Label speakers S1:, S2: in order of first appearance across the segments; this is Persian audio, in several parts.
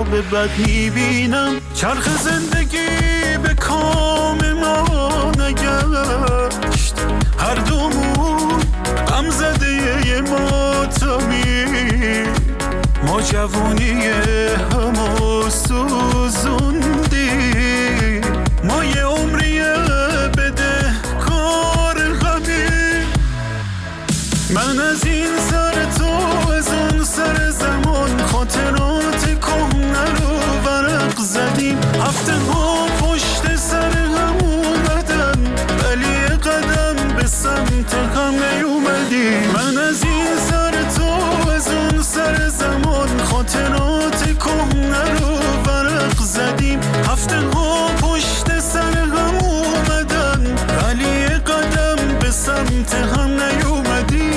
S1: رو به بد میبینم. چرخ زندگی به کام ما نگشت، هر دومون غم زده ماتمی، ما جوونی همو سوزوندی، ما یه عمریه بده کار غمی. من از این سر تو از اون سر زمان، خاطرات کهنه رو ورق زدیم. هفته ها پشت سر هم اومدن ولی قدم به سمت هم نیومدی. من از این سر تو از اون سر زمان، خاطرات کهنه رو ورق زدیم. هفته ها پشت سر هم اومدن ولی قدم به سمت هم نیومدی.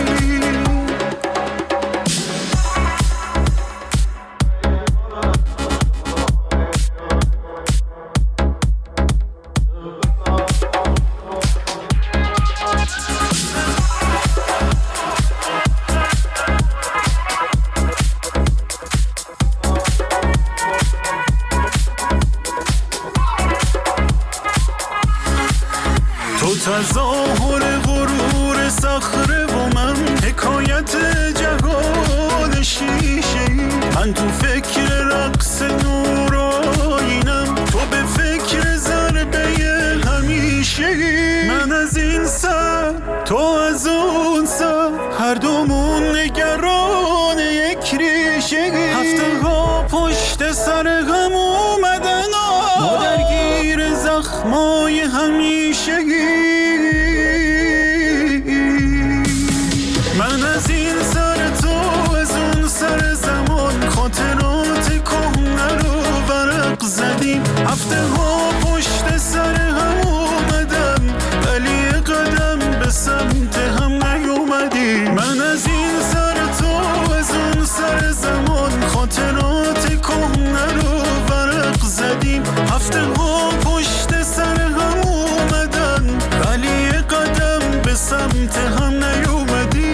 S1: تظاهر غرور صخره و من حکایت جهان شیشه، من تو فکر رقص نورایینم، تو به فکر ضربه همیشه. من از این سر تو از اون سر، هر دومون نگران یک ریشه. هفته ها پشت سر هم اومدن، ما درگیر زخمای همیشه. من از این سر تو از اون سر زمان، خاطرات کهنه رو ورق زدیم. هفته ها پشت سر هم اومدن ولی قدم به سمت هم نیومدی. من از این سر تو از اون سر زمان، خاطرات کهنه رو ورق زدیم. هفته ها پشت سر هم اومدن ولی قدم به سمت هم نیومدی.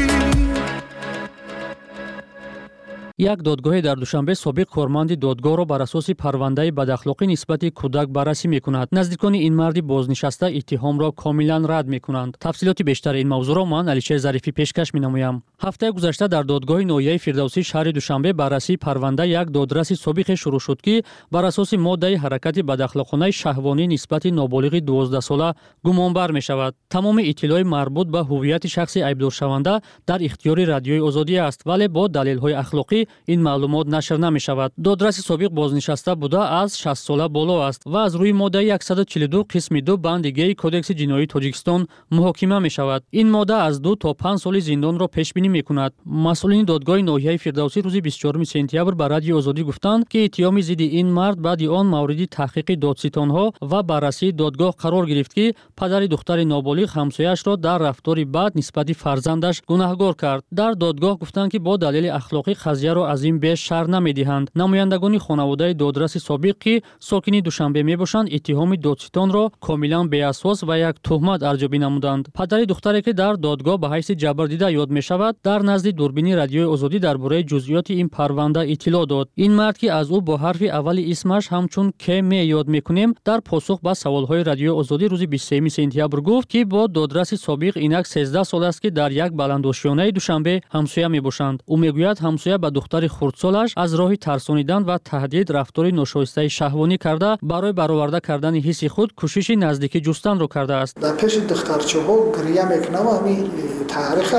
S2: یک دادگاه در دوشنبه سابق کارمند دادگاه را بر اساس پرونده بداخلاقی نسبت کودک بررسی میکند. نزدیکان این مرد بازنشسته اتهام را کاملا رد میکنند. تفصیلات بیشتر این موضوع را من علیشیر ظریفی پیشکش مینمایم. هفته گذشته در دادگاه ناحیه فردوسی شهر دوشنبه بررسی پرونده یک دادرس سابق شروع شد که بر اساس ماده حرکت بداخلاقانه شهوانی نسبت نابالغ 12 ساله گمانبر میشود. تمام اطلاعات مربوط به هویت شخص ایبدار شونده در اختیار رادیوی آزادی است، ولی با دلیل‌های اخلاقی این معلومات نشر نمی‌شود. دادرس سابق بازنشسته بوده از 60 ساله بالا است و از روی ماده 142 قسم 2 بند گ کدکس جنایی تاجیکستان محاکمه می‌شود. این ماده از 2 تا 5 سال زندان را پیش بینی می‌کند. مسئولین دادگاه ناحیه فردوسی روز 24 سپتامبر به رادیو آزادی گفتند که اتهام ضد این مرد بعد آن مورد تحقیق دادستان‌ها و بررسی دادگاه قرار گرفت که پدر دختر نابالغ همسایه‌اش را در رفتاری بد نسبت فرزندش گناهکار کرد. در دادگاه گفتند که با دلیل اخلاقی قضیه را از این بیش شرح نمی‌دهند. نمایندگان خانواده دادرس سابق که ساکن دوشنبه میباشند اتهام دادستان را کاملا بی‌اساس و یک تهمت ارزیابی نمودند. پدر دختری که در دادگاه به حیث جبردیده یاد می‌شود در نزد دوربین رادیوی آزادی درباره جزئیات این پرونده اطلاع داد. این مرد که از او با حرف اول اسمش همچون که می یاد می‌کنیم در پاسخ به سوال‌های رادیوی آزادی روز 23 سپتامبر گفت که با دادرس سابق اینک 13 سال است که در یک بلندآشیانه دوشنبه همسایه میباشند. او میگوید همسایه به دختر خردسالش از راه ترسانیدن و تهدید رفتار ناشایسته شهوانی کرده برای برآورده کردن حس خود کوشش نزدیکی جستن را کرده است.
S3: در پیش دخترچه‌ها گریه میکنه و همین تاریخ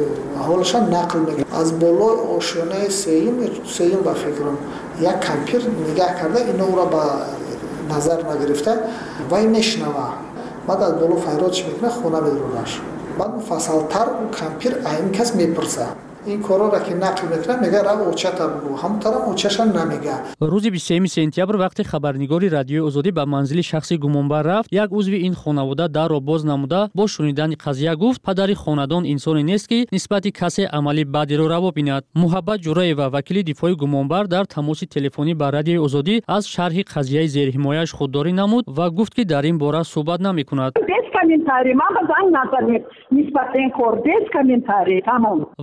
S3: حالش نقل میکنه. از بالا آشیانه سیم با فکرم یک کمپیر نگاه کرده اینو را با نظر نگرفته و این نشنوه. بعد از بالا فریادش میکنه خونه میدرونش. بعد مفصل‌تر اون کمپیر این کس میپرسه این کارا را که نقل میکنه میگه رو اوچتا بگو، همونطور اوچش نمیگه.
S2: روز 23 سپتامبر وقتی خبرنگاری رادیوی آزادی به منزل شخصی گمانبر رفت، یک عضو این خانواده در را باز نموده با شنیدن قضیه گفت پدر خاندان انسانی نیست که نسبت کسی عملی بدی را روا بیند. محبت جورایوا وکیل دفاع گمانبر در تماس تلفنی با رادیوی آزادی از شرح قضیه زیر حمایش خودداری نمود و گفت که در این باره صحبت نمیکند.
S4: ولی در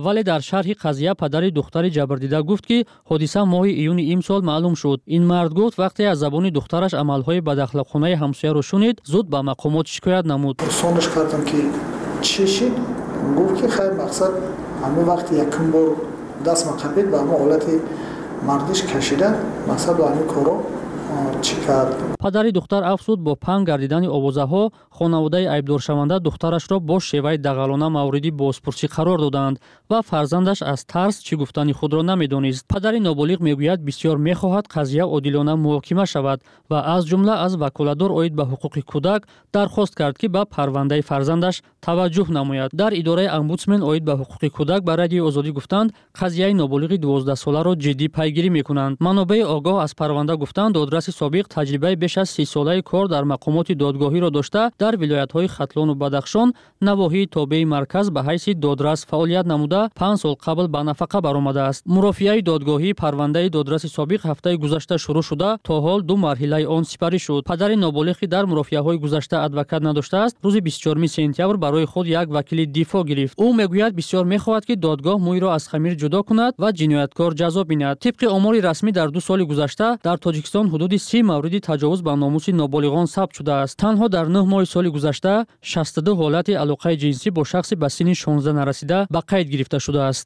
S2: шарҳи қазия падари духтари ҷабрдида гуфт, ки ҳодиса моҳи июни имсол маълум шуд. ин мард гуфт вақте аз забони духтараш амалҳои бадахлоқонаи ҳамсояро шунид, зуд ба мақомот шикоят намуд.
S3: сониш кардам ки чӣ шид, гуфт ки хайр мақсад ҳамин вақти якум бор даст мақабид ба ҳамон ҳолати мардиш кашида мақсад ба ҳамин коро чӣ кард. Падари духтар афзуд, бо панг гардидани овозаҳо хонаводаи айбдоршаванда духтарашро бо шеваи дағалона мавриди бозпурсӣ қарор доданд ва фарзандаш аз тарс чӣ гуфтани худро намедонист. Падари ноболиғ мегӯяд бисёр мехоҳад қазия одилона муҳокима шавад ва аз ҷумла аз ваколадор оид ба ҳуқуқи кӯдак дархост кард, ки ба парвандаи фарзандаш таваҷҷӯҳ намояд. дар идораи омбудсмен оид ба ҳуқуқи кӯдак ба радиои Озодӣ гуфтанд, қазияи ноболиғи 12-соларо ҷиддӣ пайгирӣ мекунанд. манобаи огоҳ аз парванда гуфтанд, додраси собиқ таҷрибаи беш аз 30 солаи кор дар мақомоти додгоҳиро дошта, дар вилоятҳои Хатлону Бадахшон, навоҳии тобеи марказ ба ҳайси додрас фаъолият намуда 5 сол қабл ба нафақа баромадааст. мурофиаи додгоҳӣ парвандаи додраси собиқ ҳафтаи гузашта шурӯъ шуда, то ҳол 2 марҳилаи он сипарӣ шуд. падари ноболиғ, ки дар мурофиаҳои гузашта адвокат надоштааст, рӯзи 24 сентябр барои худ як вакили дифоъ гирифт. ӯ мегӯяд бисёр мехоҳад, ки додгоҳ мӯйро аз хамир ҷудо кунад ва ҷинояткор ҷазо бинад. тибқи омори расмӣ дар 2 соли гузашта дар Тоҷикистон ҳудуди 30 мавриди таҷовуз ба номуси ноболиғон сабт шудааст. танҳо дар 9 моҳи соли гузашта 62 ҳолати алоқаи ҷинсӣ бо шахси ба синни 16 нарасида ба қайд гирифта шудааст.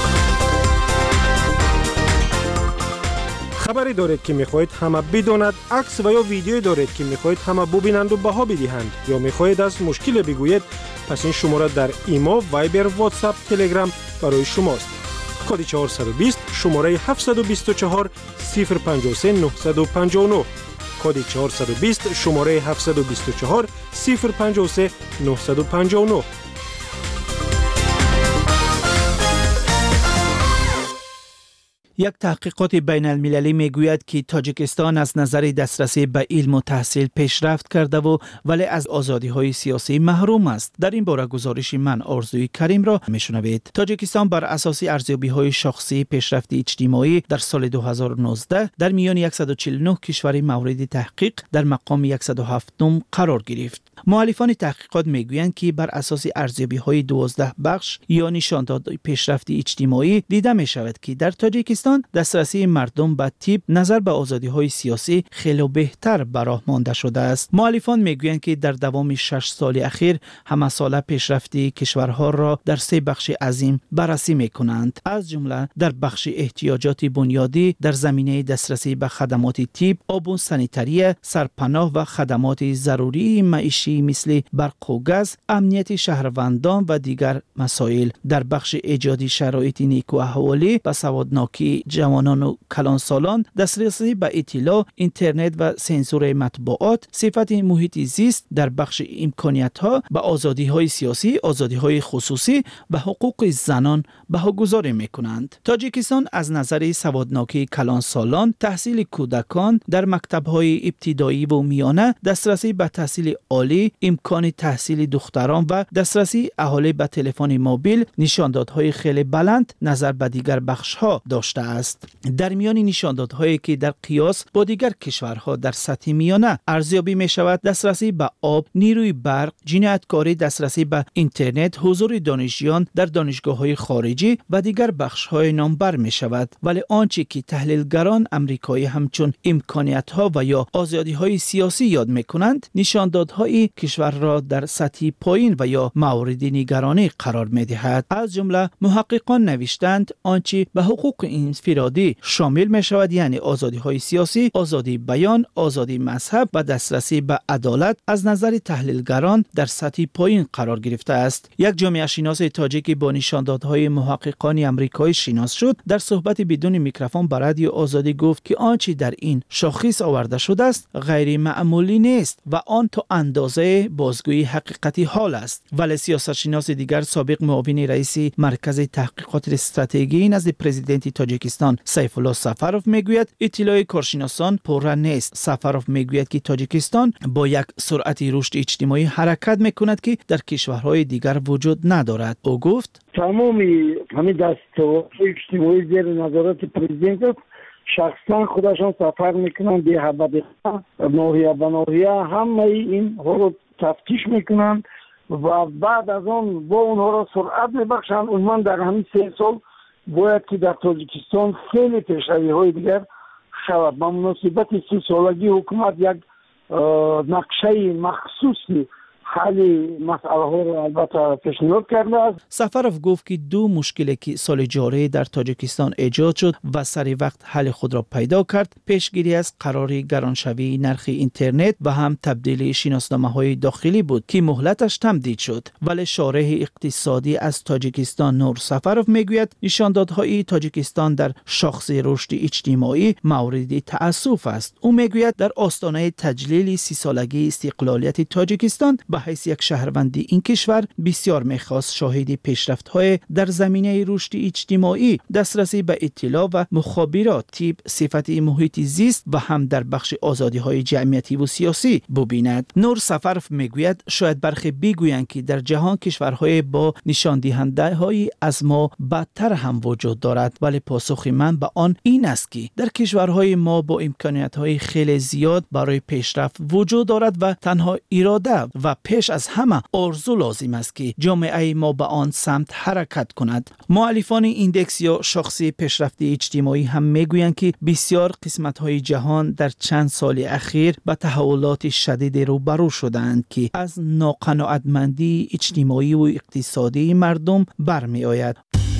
S4: хабаре доред ки мехоҳед ҳама бидонад, акс ва ё видеое доред ки мехоҳед ҳама бубинанду баҳо бидиҳанд ё мехоҳед аз мушкиле бигӯед, пас ин шумора дар имо, вайбер, ватсап, телеграм барои шумост. коди 420 шумораи 724 053 959. коди 420 шумораи 724 053 959.
S5: یک تحقیقات بین المللی میگوید که تاجیکستان از نظر دسترسی به علم و تحصیل پیشرفت کرده و ولی از آزادی های سیاسی محروم است. در این باره گزارش من آرزوی کریم را میشنوید. تاجیکستان بر اساس ارزیابی های شخصی پیشرفت اجتماعی در سال 2019 در میان 149 کشور مورد تحقیق در مقام 107 قرار گرفت. مؤلفان تحقیقات میگویند که بر اساس ارزیابی های 12 بخش یا نشانداد پیشرفت اجتماعی دیده می شود که در تاجیکستان دسترسی مردم به طب نظر به آزادی های سیاسی خیلی بهتر براه مانده شده است. مؤلفان میگویند که در دوام 6 سال اخیر همه ساله پیشرفت کشورها را در 3 بخش عظیم بررسی میکنند، از جمله در بخش احتیاجات بنیادی در زمینه دسترسی به خدمات طب، آب و سانیتری، سرپناه و خدمات ضروری معیشی مثل برق و گاز، امنیت شهروندان و دیگر مسائل. در بخش ایجاد شرایط نیک و احوالی و سوادناکی جوانان و کلانسالان، دسترسی به اطلاع، اینترنت و سنسور مطبوعات، صفت محیط زیست. در بخش امکانیت‌ها به آزادی‌های سیاسی، آزادی‌های خصوصی و حقوق زنان بهاگذاری می‌کنند. تاجیکستان از نظر سوادناکی کلانسالان، تحصیل کودکان در مکتب‌های ابتدایی و میانه، دسترسی به تحصیل عالی، امکان تحصیل دختران و دسترسی اهالی به تلفن موبیل نشاندادهای خیلی بلند نظر به دیگر بخش‌ها داشته است. در میان نشاندادهایی که در قیاس با دیگر کشورها در سطح میانه ارزیابی می شود، دسترسی به آب، نیروی برق، جنایتکاری، دسترسی به اینترنت، حضور دانشجویان در دانشگاه‌های خارجی و دیگر بخش‌های نامبر می شود. ولی آنچه که تحلیلگران آمریکایی همچون امکانیت‌ها و یا آزادی‌های سیاسی یاد می‌کنند، نشاندادهای کشور را در سطح پایین و یا مورد نگرانی قرار می‌دهد. از جمله محققان نوشتند آنچه به حقوق انفرادی شامل می‌شود، یعنی آزادی‌های سیاسی، آزادی بیان، آزادی مذهب و دسترسی به عدالت، از نظر تحلیلگران در سطح پایین قرار گرفته است. یک جامعه شناس تاجیک با نشاندادهای محققان آمریکایی شناس شد، در صحبت بدون میکروفون با رادیو آزادی گفت که آنچه در این شاخص آورده شده است غیر معمولی نیست و آن تا اندازه بازگویی حقیقتی حال است. ولی سیاستشناس دیگر، سابق معاون رئیس مرکز تحقیقات استراتژی نزد پرزیدنت تاجیکستان سیف الله سفروف میگوید اطلاع کارشناسان پررو نیست. سفروف میگوید که تاجیکستان با یک سرعت رشد اجتماعی حرکت میکند که در کشورهای دیگر وجود ندارد. او گفت
S6: تمام همین دستاوردهای اجتماعی زیر نظارت پرزیدنت شخصا خودشان سفر میکنن به ناحیه به ناحیه، همه این ها رو تفتیش میکنن و بعد از آن با اونها را سرعت میبخشن. عموما در همین 3 سال باید که در تاجیکستان خیلی پیشروی‌های دیگر شود. با مناسبت 30 سالگی حکومت یک نقشه مخصوصی حل مسئله ها را البته پیشنهاد کرده است.
S5: سفروف گفت که دو مشکلی که سال جاری در تاجیکستان ایجاد شد و سری وقت حل خود را پیدا کرد، پیشگیری از قرار گرانشوی نرخ اینترنت و هم تبدیل شناسنامه‌های داخلی بود که مهلتش تمدید شد. ولی شارح اقتصادی از تاجیکستان نور سفروف میگوید نشاندادهای تاجیکستان در شاخص رشد اجتماعی مورد تأسف است. او میگوید در آستانه تجلیل 30 سالگی استقلالیت تاجیکستان به حیث یک شهروند این کشور بسیار میخواست شاهد پیشرفت‌های در زمینه رشد اجتماعی، دسترسی به اطلاع و مخابرات، طب، صفت محیط زیست و هم در بخش آزادی‌های جمعیتی و سیاسی ببیند. نور سفروف میگوید شاید برخی بگویند که در جهان کشورهای با نشان دهنده‌های از ما بدتر هم وجود دارد، ولی پاسخ من به آن این است که در کشورهای ما با امکانیت‌های خیلی زیاد برای پیشرفت وجود دارد و تنها اراده و پیش از همه آرزو لازم است که جامعه ما به آن سمت حرکت کند. مؤلفان ایندکس یا شاخص پیشرفت اجتماعی هم میگویند که بسیار قسمت‌های جهان در چند سال اخیر به تحولات شدید روبرو شدند که از ناقناعتمندی اجتماعی و اقتصادی مردم برمی آید.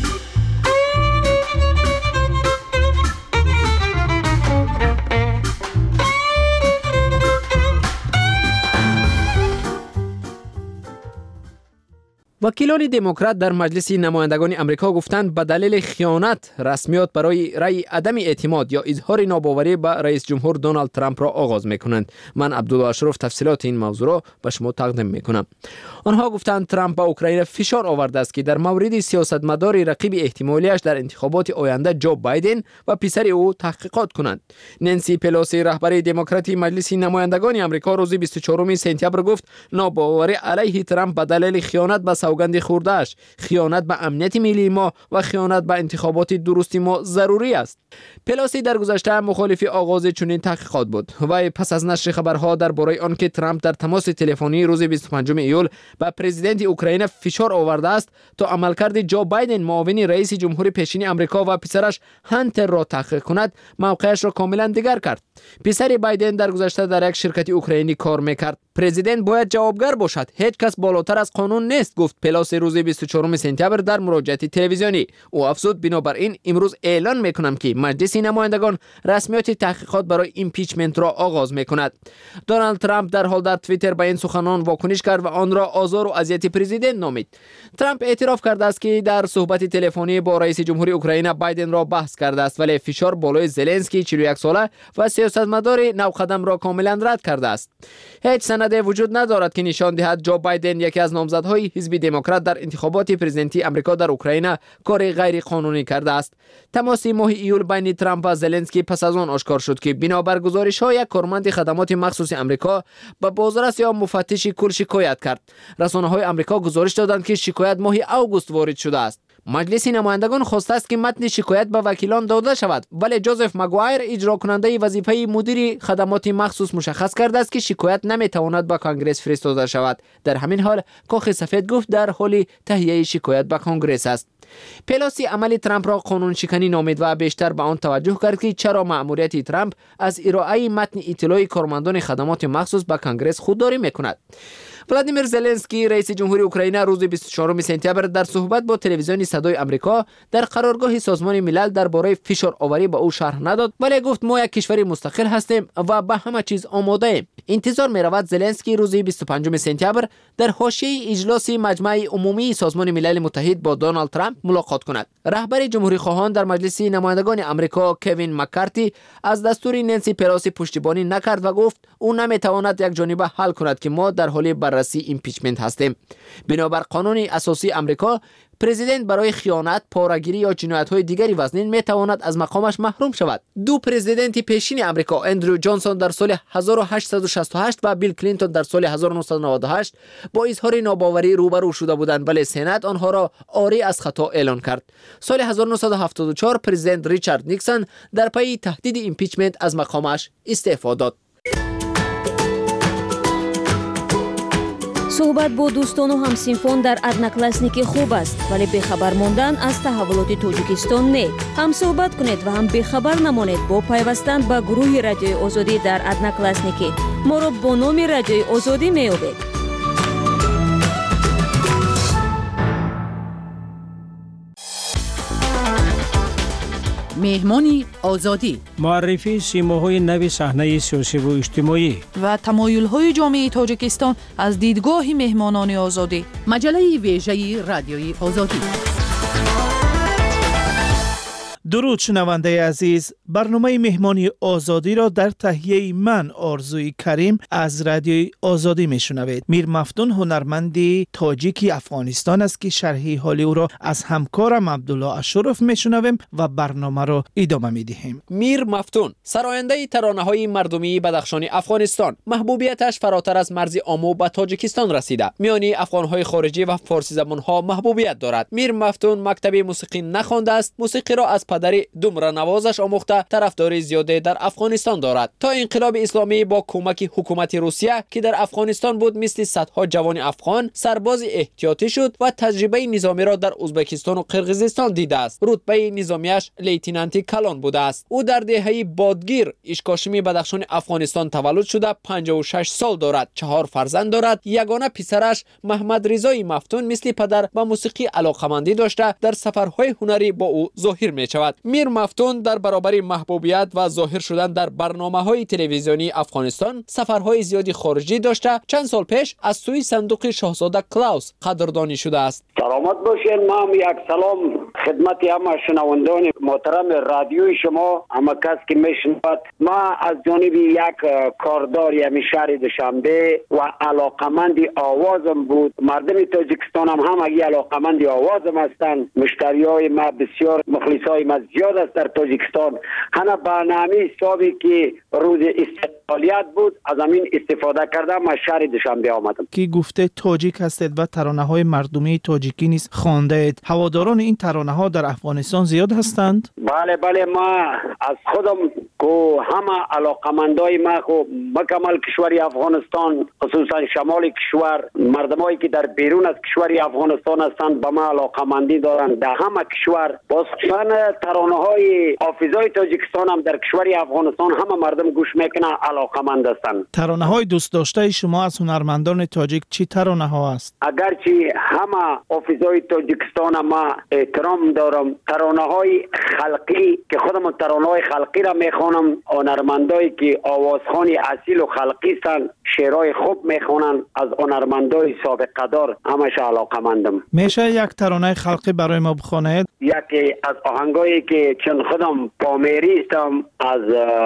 S7: وکیلان دموکرات در مجلس نمایندگان امریکا گفتند به دلیل خیانت رسمیات برای رأی عدم اعتماد یا اظهار ناباوری به رئیس جمهور دونالد ترامپ را آغاز میکنند. من عبدالله اشرف تفصیلات این موضوع را به شما تقدیم میکنم. آنها گفتند ترامپ به اوکراین فشار آورده است که در مورد سیاستمدار رقیب احتمالیش در انتخابات آینده جو بایدن و پسر او تحقیقات کنند. نانسی پلوسی رهبر دموکراتی مجلس نمایندگان امریکا روز 24 سپتامبر گفت ناباوری علیه ترامپ به دلیل خیانت به سوگند خورده‌اش، خیانت به امنیت ملی ما و خیانت به انتخابات درست ما ضروری است. پلوسی در گذشته مخالف آغاز چنین تحقیقات بود و پس از نشر خبرها درباره آنکه ترامپ در تماس تلفنی روز 25 ایول به پرزیدنت اوکراین فشار آورده است تا عملکرد جو بایدن معاون رئیس جمهور پیشین آمریکا و پسرش هانتر را تحقیق کند، موقعش را کاملا دیگر کرد. پسر بایدن در گذشته در یک شرکت اوکراینی کار میکرد. پرزیدنت باید جوابگر باشد، هیچ کس بالاتر از قانون نیست، گفت پلوسی روز 24 سپتامبر در مراجعه تلویزیونی. او افزود بنابراین امروز اعلان میکنم که مجلس نمایندگان رسمیات تحقیقات برای ایمپیچمنت را آغاز میکند. دونالد ترامپ در حال در توییتر به این سخنان واکنش کرد و آن را آزار و اذیت پرزیدنت نامید. ترامپ اعتراف کرده است که در صحبت تلفنی با رئیس جمهور اوکراین بایدن را بحث کرده است، ولی فشار بالای زلنسکی 41 ساله و سیاستمدار نوقدم را کاملا رد کرده است. هیچ سند وجود ندارد که نشان دهد جو بایدن یکی از نامزدهای حزب دموکرات در انتخابات پرزیدنتی آمریکا در اوکراین کار غیر قانونی کرده است. تماس ماه ایول بین ترامپ و زلنسکی پس از آن آشکار شد که بنابر گزارش‌های یک کارمند خدمات مخصوص آمریکا به بازرس یا مفتش کل شکایت کرد. رسانه‌های آمریکا گزارش دادند که شکایت ماه اوگوست وارد شده است. مجلس نمایندگان خواسته است که متن شکایت به وکیلان داده شود، ولی جوزف مگوایر اجرا کننده وظیفه مدیر خدمات مخصوص مشخص کرده است که شکایت نمیتواند به کانگرس فرستاده شود. در همین حال کاخ سفید گفت در حال تهیه شکایت به کانگرس است. پلوسی عمل ترامپ را قانون شکنی نامید و بیشتر به آن توجه کرد که چرا مأموریت ترامپ از ارائه متن اطلاع کارمندان خدمات مخصوص به کانگرس خودداری میکند. ولادیمیر زلنسکی رئیس جمهور اوکراین روز 24 سپتامبر در صحبت با تلویزیون صدای آمریکا در قرارگاه سازمان ملل درباره فشار آوری به او شرح نداد، ولی گفت ما یک کشور مستقل هستیم و به همه چیز آماده ایم. انتظار می رود زلنسکی روز 25 سپتامبر در حاشیه اجلاس مجمع عمومی سازمان ملل متحد با دونالد ترامپ ملاقات کند. رهبر جمهوری خواهان در مجلس نمایندگان آمریکا کوین مکارتی از دستور نانسی پلوسی پشتیبانی نکرد و گفت او نمیتواند یک جانبه حل کند که ما در حال بررسی ایمپیچمنت هستیم. بنابر قانون اساسی آمریکا پرزیدنت برای خیانت، پاره‌گیری یا جنایت‌های دیگری وزنین میتواند از مقامش محروم شود. دو پرزیدنت پیشین آمریکا، اندرو جانسون در سال 1868 و بیل کلینتون در سال 1998 با اظهار ناباوری روبرو شده بودند، ولی سنا آنها را عاری از خطا اعلان کرد. سال 1974 پرزیدنت ریچارد نیکسون در پی تهدید ایمپیچمنت از مقامش استعفا داد.
S8: صحبت با دوستان و همسینفان در ادناکلاسنیک خوب است، ولی بخبر ماندن از تحولات تاجیکستان نه. هم صحبت کنید و هم بخبر نمانید با پیوستن به گروه رادیوی آزادی در ادناکلاسنیک. ما را با نام رادیوی آزادی می‌یابید.
S9: مهمانی آزادی،
S10: معرفی سیماهای نو صحنه سیاسی و اجتماعی
S9: و تمایل‌های جامعه تاجیکستان از دیدگاه مهمانان آزادی. مجله ویژه رادیوی آزادی.
S5: درود شنونده عزیز، برنامه مهمانی آزادی را در تهیه من آرزوی کریم از رادیوی آزادی میشنوید. میر مفتون هنرمندی تاجیکی افغانستان است که شرح حال او را از همکارم عبدالله اشرف میشنویم و برنامه را ادامه میدهیم.
S7: میر مفتون سراینده ترانه‌های مردمی بدخشان افغانستان، محبوبیتش فراتر از مرز آمو به تاجیکستان رسیده. میانی افغان‌های خارجی و فارسی زبان‌ها محبوبیت دارد. میر مفتون مکتب موسیقی نخوانده است، موسیقی را از پدر دومره نوازش آموخته طرفداری زیاده در افغانستان دارد. تا انقلاب اسلامی با کمک حکومت روسیه که در افغانستان بود، مثل صدها جوان افغان سرباز احتیاطی شد و تجربه نظامی را در ازبکستان و قرقیزستان دیده است. رتبه نظامیش لیتنانتی کلان بوده است. او در دهه بادگیر اشکاشمی بدخشان افغانستان تولد شده، 56 سال دارد، 4 فرزند دارد. یگانه پسرش محمد رضای مفتون مثل پدر به موسیقی علاقمندی داشته در سفرهای هنری با او ظاهر می شود. میر مفتون در برابر محبوبیت و ظاهر شدن در برنامه‌های تلویزیونی افغانستان سفرهای زیادی خارجی داشته. چند سال پیش از سوی صندوق شاهزاده کلاوس قدردانی شده است.
S11: سلامت باشین. ما یک سلام خدمت همه شنوندگان محترم رادیوی شما، همه کس که میشنود. ما از جانب یک کاردار یعنی شهر دوشنبه و علاقمندی آوازم بود. مردم تاجیکستان هم اگه علاقمندی آوازم هستند. مشتریای ما بسیار، مخلصای ما زیاد است در تاجیکستان. هنه برنامه حسابی که روز استقلالیت بود از همین استفاده کردم. ما شهر دوشنبه آمدم.
S5: کی گفته تاجیک هستید و ترانه‌های مردمی تاجیکی نیز خوانده اید. هواداران این ترانه‌ها در افغانستان زیاد هستند؟
S11: بله ما از خودم که همه علاقمندای ما خو مکمل کشور افغانستان، خصوصا شمال کشور، مردمایی که در بیرون از کشور افغانستان هستند به ما علاقمندی دارند. در همه کشور خصوصا ترانه‌های حافظای تاجیکستان هم در کشور افغانستان همه مردم گوش میکنن، علاقمند هستند.
S5: ترانه‌های دوست داشته شما از هنرمندان تاجیک چی ترانه‌ها است؟
S11: اگرچه همه حافظای تاجیکستان ما احترام دارم، ترانه‌های خلقی که خودم ترانه‌های خلقی را میخوانم، هنرمندایی که آوازخوان اصیل و خلقی هستند شعرهای خوب میخوانند، از هنرمندای سابقه دار همش علاقمندم.
S5: میشه یک ترانه خلقی برای ما بخونید؟
S11: یکی از آهنگایی که چون خودم پامیری هستم، از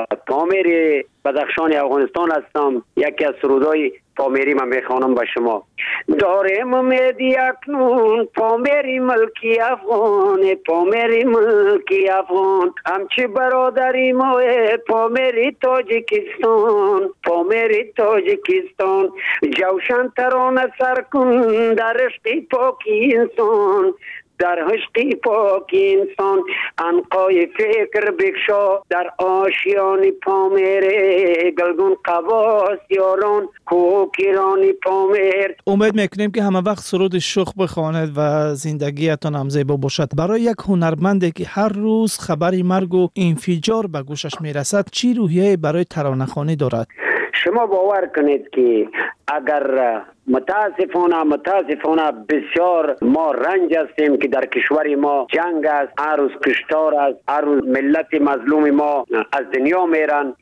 S11: پامیر بدخشان افغانستان هستم، یکی از سرودهای پامیری من میخوانم به شما. دارم امیدی اکنون پامیری ملکی افغان، پامیری ملکی افغان، همچه برادری ما پامیری تاجیکستان، پامیری تاجیکستان، جوشن ترانه سر کن در عشق پاکی انسان، در عشق پاک انسان، عنقای فکر بکشا در آشیان پامیر، گلگون قواس یاران کوکیرانی پامیر.
S5: امید میکنیم که همه وقت سرود شوخ بخواند و زندگیتان هم زیبا باشد. برای یک هنرمندی که هر روز خبری مرگ و انفجار به گوشش میرسد چی روحیه برای ترانه‌خوانی دارد؟
S11: شما باور کنید که اگر متاسفانه بسیار ما رنج هستیم که در کشور ما جنگ است، هر روز کشتار است، هر روز ملت مظلوم ما از دنیا میرن.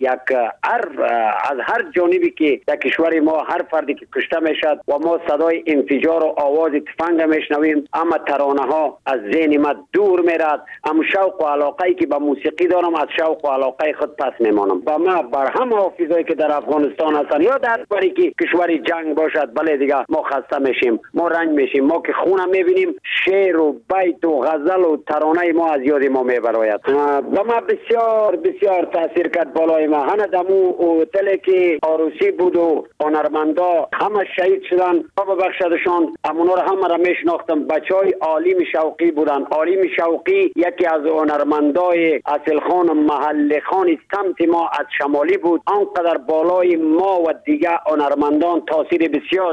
S11: از هر جانبی که در کشور ما هر فردی که کشته میشد و ما صدای انفجار و آواز تفنگ میشنویم، اما ترانه ها از ذهن ما دور میرد. اما شوق و علاقه که به موسیقی دارم از شوق و علاقه خود پس نمانم. و ما بر همه حافظایی که در افغانستان هستن یا در باری که کشور جنگ باشد، بله دیگه ما خسته میشیم، ما رنج میشیم. ما که خونم میبینیم شعر و بیت و غزل و ترانه ما از یاد ما میبراید. و ما بسیار تاثیر کرد بالای ما. هنه دمو هتلی که عروسی بود و هنرمندا همه شهید شدن، خدا ببخشدشان. امونا رو همه را میشناختم. بچهای عالم شوقی بودن. عالم شوقی یکی از هنرمندای اصل خان محل خان سمت ما از شمالی بود. آنقدر بالای ما و دیگه هنرمندان تاثیر بسیار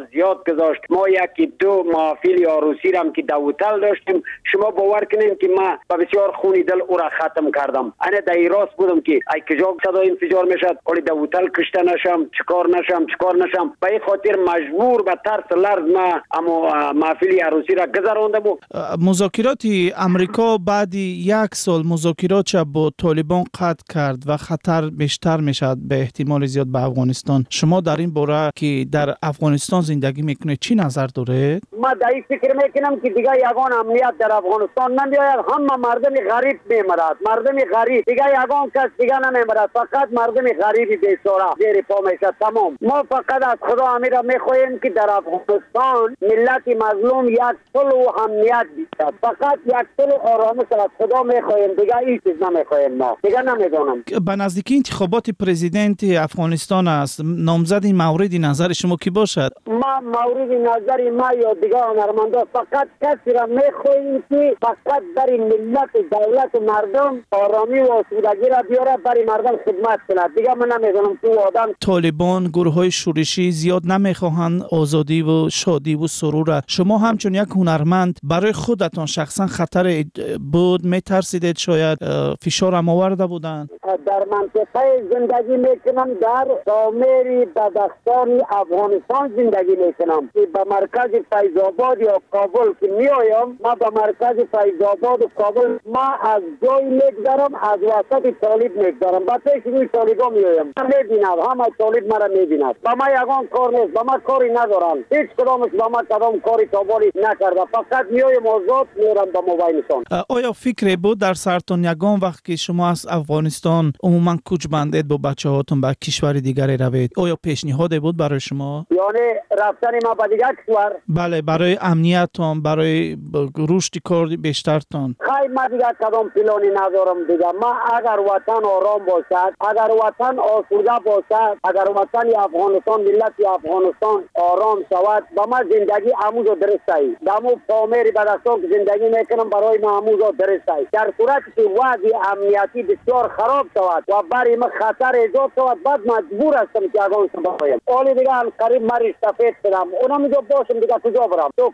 S11: زیاد گذاشت. ما یکی دو محافل عروسی را که در هتل داشتیم، شما باور کنین که ما با بسیار خونی دل او را ختم کردم. انا در راست بودم که ای کجا صدا انفجار میشد، ولی در هتل کشته نشم، چیکار نشم. به این خاطر مجبور به ترس لرز ما اما محفل عروسی را گذراندم.
S5: مذاکرات امریکا بعد یک سال مذاکرات با طالبان قطع کرد و خطر بیشتر میشد به احتمال زیاد به افغانستان. شما در این باره که در افغانستان زندگی میکنید چی نظر دارید؟
S11: ما در این فکر میکنم که دیگه یگان امنیت در افغانستان نمیاید. همه مردم غریب میمرد، مردم غریب دیگه یگان کس دیگه نمیمرد، فقط مردم غریبی بیچاره زیر پا میشه. تمام. ما فقط از خدا امیر میخواهیم که در افغانستان ملت مظلوم یک صلح و امنیت بیشتر، فقط یک صلح و آرامش از خدا میخواهیم، دیگه این چیز نمیخواهیم. ما دیگه نمیدونم.
S5: به نزدیکی انتخابات پرزیدنت افغانستان است، نامزد مورد نظر شما کی باشد؟
S11: ما مورد نظر ما یا دیگه هنرمندا فقط کسی را میخواهیم که فقط برای ملت دولت و مردم آرامی و آسودگی را بیاره، برای مردم خدمت کنه. دیگه من نمیدونم تو آدم
S5: طالبان گروه‌های شورشی زیاد نمیخواهند آزادی و شادی و سرور. شما همچون یک هنرمند برای خودتان شخصا خطر بود میترسیدید؟ شاید فشار هم آورده بودند؟
S11: در منطقه زندگی میکنم، در شامری بدخشان افغانستان زندگی میکنم که به مرکز فیض آباد یا کابل که میایم، ما به مرکز فیض آباد و کابل ما از جای میگذرم، از وسط طالب میگذرم، با پیش روی طالبا میایم. من میبینم همه طالب مرا میبیند. با ما یگان کار نیست، با ما کاری ندارم، هیچ کدامش با ما کدام کاری کابلی نکرده، فقط میایم آزاد میرم به موبایلشان.
S5: آیا فکری بود در سرتون یگان وقت که شما از افغانستان عموما کوچ بندید با بچه هاتون به کشور دیگری روید، آیا پیشنهادی بود برای شما؟
S11: یعنی رفتن ما به دیگر کشور؟
S5: بله، برای امنیتتان، برای رشد کار بیشترتان.
S11: خیلی ما دیگر کدام پلانی ندارم دیگه. ما اگر وطن آرام باشد، اگر وطن آسوده باشد، اگر وطن افغانستان ملت افغانستان آرام شود، با ما زندگی عمود و درست است. دمو پامری بدستان که زندگی میکنم برای ما عمود و درست است. در صورتی که وضع امنیتی بسیار خراب شود و برای ما خطر ایجاد شود، بعد مجبور هستم که افغانستان بروم. اولی دیگه قریب مریض سفید شدم، اونم میگه باشم دیگه کجا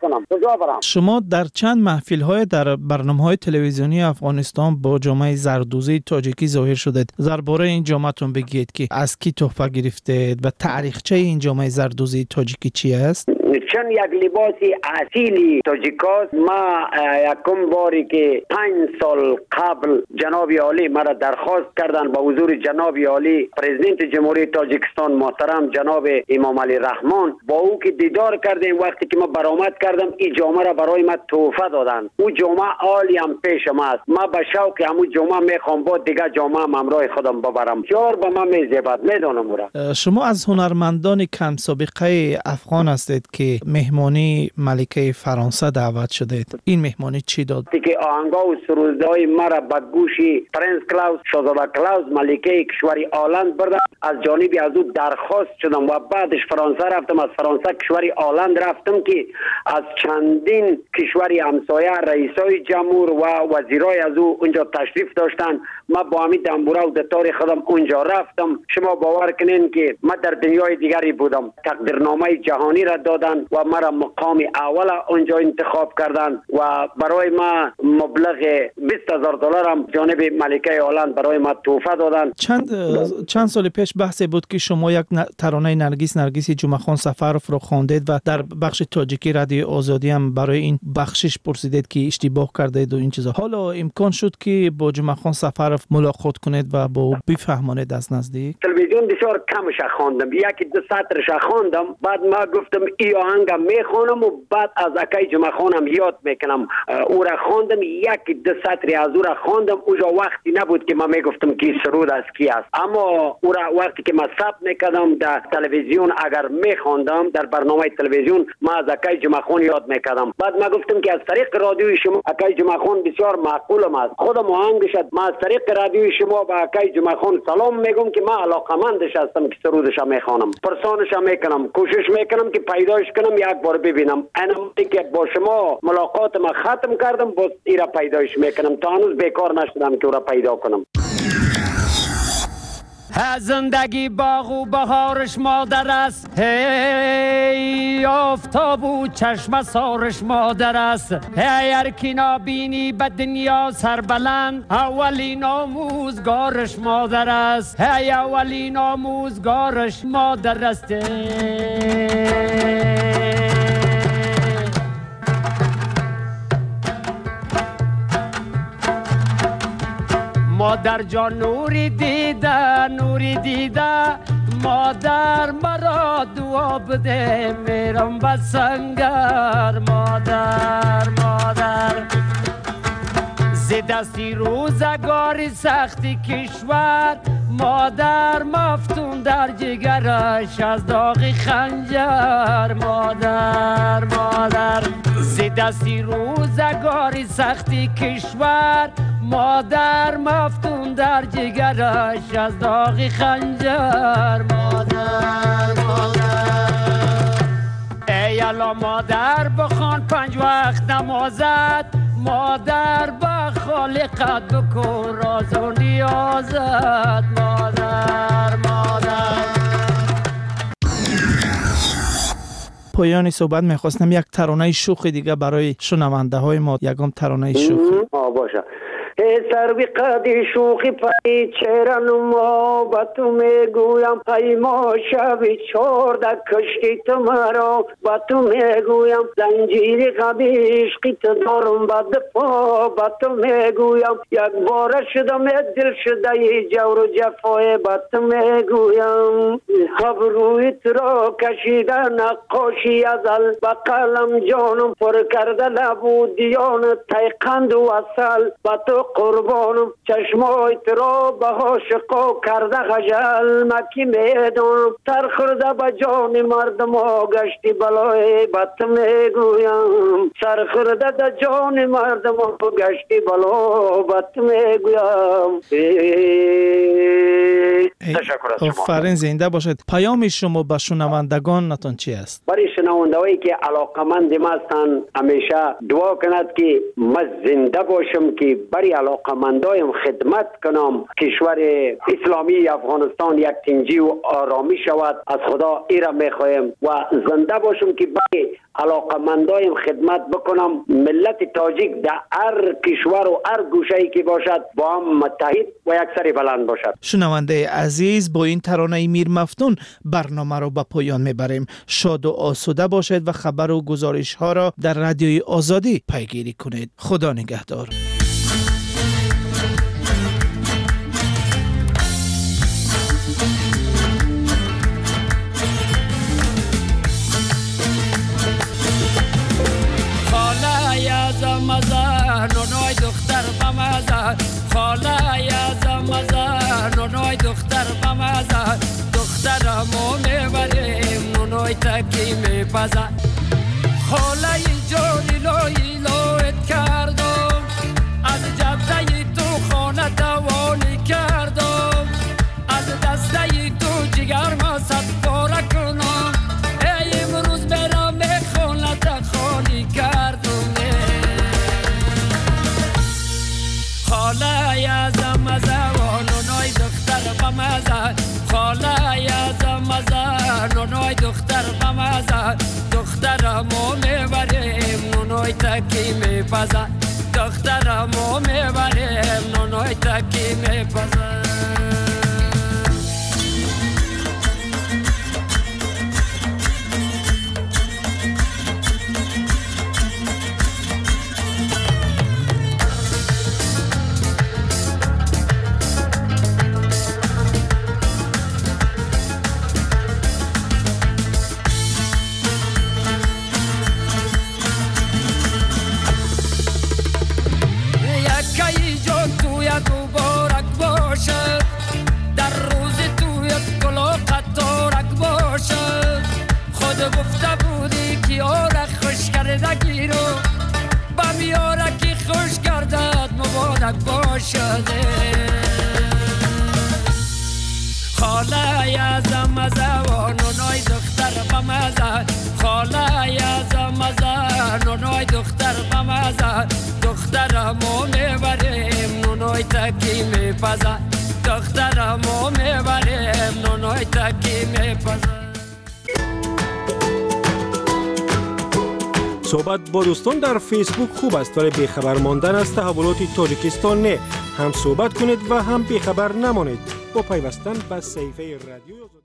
S11: برم.
S5: شما در چند محفل در برنامه‌های تلویزیونی افغانستان با جامعه زردوزی تاجیکی ظاهر شدید. درباره این جامعه‌تون بگید که از کی تحفه گرفتید و تاریخچه این جامعه زردوزی تاجیکی چی است؟
S11: چون یک لباسی اصیلی تاجیکاست. ما یکم باری که 5 سال قبل جناب عالی مرا درخواست کردن با حضور جناب عالی پرزیدنت جمهوری تاجیکستان محترم جناب امام علی رحمان، با او که دیدار کردیم، وقتی که ما برآمد کردم این جامعه را برای ما تحفه دادن. او جامعه عالی هم پیش ما است. ما به شوق همون جامعه میخوام با دیگه جامعه همراه خودم ببرم. جار به ما میزیبد، میدونم او.
S5: شما از هنرمندان کم سابقه افغان هستید که مهمانی ملکه فرانسه دعوت شدید. این مهمانی چی داد؟
S11: که آهنگا و سرودهای مرا به گوشی پرنس کلاوس، شاهزاده کلاوس ملکه کشوری آلند بردم. از جانبی از او درخواست شدم و بعدش فرانسه رفتم. از فرانسه کشوری آلند رفتم که از چندین کشوری همسایه رئیسای جمهور و وزیرای از او اونجا تشریف داشتن. ما با همین دنبوره و دتار خودم اونجا رفتم. شما باور کنین که ما در دنیای دیگری بودم. تقدیرنامه جهانی را دادن و مرا مقام اول اونجا انتخاب کردن و برای ما مبلغ $20,000 هم جانب ملکه آلند برای ما تحفه دادن.
S5: چند سال پیش بحثی بود که شما یک ترانه نرگس جمعه خان سفرف رو خواندید و در بخش تاجیکی رادیو آزادی هم برای این بخشش پرسیدید که اشتباه کردید و این چیزا. حالا امکان شد که با جمعه خان سفرف ملاقات کنید و با او بفهمانید از نزدیک؟
S11: تلویزیون بسیار کمش خواندم، یکی دو سطرش خواندم، بعد ما گفتم ای آهنگم میخوانم و بعد از اکای جمعه خانم یاد میکنم. او را خواندم، یکی دو سطری از او را خواندم. اونجا وقتی نبود که ما میگفتم کی سرود از کی است، اما او را وقتی که ما ثبت میکردم در تلویزیون اگر میخواندم در برنامه تلویزیون ما از اکای جمعه خان یاد میکردم. بعد ما گفتم که از طریق رادیوی شما اکای جمعه خان بسیار معقولم است، خودم آهنگش ما از طریق رادیوی شما با اکای جمعه خان سلام میگم که ما علاقمندش هستم که سرودش میخوانم، پرسانش میکنم، کوشش میکنم که پیداش کنم یک بار ببینم. انا که با شما ملاقات ما ختم کردم باز ایرا پیداش میکنم، تا هنوز بیکار نشدم که او را پیدا کنم.
S12: زندگی باغ و بهارش مادر است، هی آفتاب و چشم سارش مادر است. هی هر کی نابینی به دنیا سربلند، اولین آموزگارش مادر است. هی اولین آموزگارش مادر است. مادر جان نوری دیده، نوری دیده، مادر مرا دعا بده، میرم به سنگر. مادر مادر ز دستی روزگاری سختی کشور، مادر مفتون در جگرش از داغ خنجر. مادر مادر ز دستی روزگاری سختی کشور، مادر مفتون در جگرش از داغ خنجر. مادر مادر ای الا مادر بخوان 5 وقت نمازت، مادر با خالقت بکن راز و نیازت. مادر مادر
S5: پایان صحبت میخواستم یک ترانه شوخی دیگه برای شنونده های ما، یکم ترانه شوخی.
S11: باشه. سروی قدی شوخی پای چرا ما با تو میگویم، پای ما شبی 14 کشتی تو مرا با تو میگویم، زنجیری قدی عشقی تو دارم با دفاع با تو میگویم، یک بار شدم دل شده ی جور و جفای با تو میگویم. ابروی تو را کشیده نقاشی ازل، با قلم جانم پر کرده لبو دیان، تیقند و اصل با تو قربانم، چشمای تو را به عاشقا کرده خجل، مکی میدانم تر خورده به جان مردم ها گشتی بلای با تو میگویم، سر خورده به جان مردم ها گشتی بلا با تو میگویم. تشکر از شما.
S5: آفرین، زنده باشید. پیام شما به شنوندگان نتون چی است؟
S11: برای شنوندهایی که علاقمند ما هستند همیشه دعا کند که من زنده باشم، که برای علاقمندایم خدمت کنم، کشور اسلامی افغانستان یک تنجی و آرامی شود. از خدا ایره میخوایم و زنده باشم که برای علاقمندایم خدمت بکنم. ملت تاجیک در هر کشور و هر گوشه‌ای که باشد با هم متحد و یک سر بلند باشد.
S5: شنونده عزیز، با این ترانه میر مفتون برنامه رو به پایان میبریم. شاد و آسوده باشید و خبر و گزارش ها را در رادیوی آزادی پیگیری کنید. خدا نگهدار.
S12: نونای دختر بمزه، خاله یزمزه، نونای دختر بمزه، دخترمو میبریم نونای تکی میپزه. خاله جانی لای لایت کردم، از جبزه تو خانه دوانی کردم، از دسته تو جگر ما صد پاره کنم، ای امروز برم خانه خالی کردم. خاله یزمزه و نونای دختر بمزه، خاله یزمزه نونای دختر بمزه، دخترمو میبریم نونای تکی میپزه، دخترمو میبریم نونای تکی میپزه. گفته بودی که یاره خوش کرده گیرو با میاره که خوش کردد مبارک باشده. خاله یزمزه و نونای دختر بمزه، خاله یزمزه نونای دختر بمزه، دخترمو میبریم نونای تکی میپزه، دختر ما میبریم نونای تکی میپزن.
S4: صحبت با دوستان در فیسبوک خوب است ولی بیخبر ماندن از تحولات تاجیکستان نه. هم صحبت کنید و هم بیخبر نمانید. با پیوستن به صفحه رادیو